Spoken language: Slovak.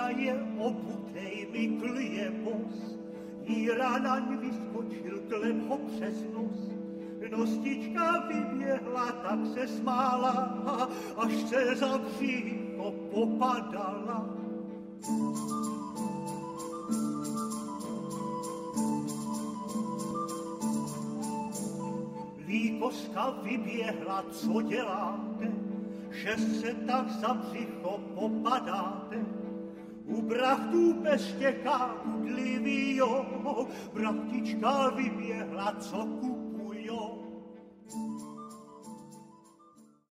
ona je obutej mi klije bos. Jíra naň vyskočil, klep ho přes nos. Nostička vyběhla, tak se smála, až se za břícho popadala. Líkoska vyběhla, co děláte, že se tak za břicho popadáte. U brachtů bez štěká udlivýho, brachtička vyběhla, co kupujou.